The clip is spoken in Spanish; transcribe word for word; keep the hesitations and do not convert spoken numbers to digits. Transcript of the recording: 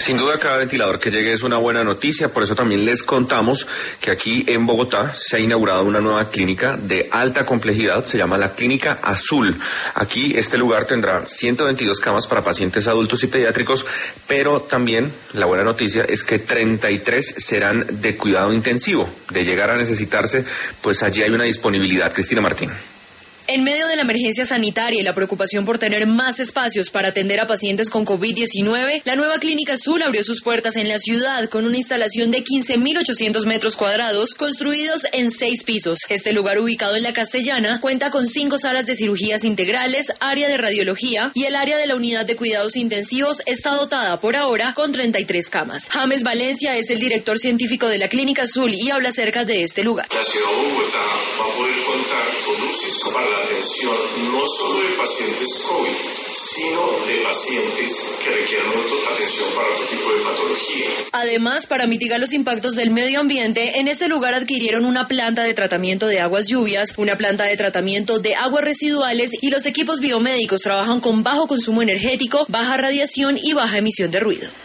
Sin duda cada ventilador que llegue es una buena noticia, por eso también les contamos que aquí en Bogotá se ha inaugurado una nueva clínica de alta complejidad, se llama la Clínica Azul. Aquí este lugar tendrá ciento veintidós camas para pacientes adultos y pediátricos, pero también la buena noticia es que treinta y tres serán de cuidado intensivo. De llegar a necesitarse, pues allí hay una disponibilidad. Cristina Martín. En medio de la emergencia sanitaria y la preocupación por tener más espacios para atender a pacientes con COVID diecinueve, la nueva Clínica Azul abrió sus puertas en la ciudad con una instalación de quince mil ochocientos metros cuadrados construidos en seis pisos. Este lugar, ubicado en la Castellana, cuenta con cinco salas de cirugías integrales, área de radiología y el área de la unidad de cuidados intensivos está dotada por ahora con treinta y tres camas. James Valencia es el director científico de la Clínica Azul y habla acerca de este lugar. La ciudad de Bogotá va a poder contar con un sistema para la atención no solo de pacientes COVID, sino de pacientes que requieren atención para otro tipo de patología. Además, para mitigar los impactos del medio ambiente, en este lugar adquirieron una planta de tratamiento de aguas lluvias, una planta de tratamiento de aguas residuales y los equipos biomédicos trabajan con bajo consumo energético, baja radiación y baja emisión de ruido.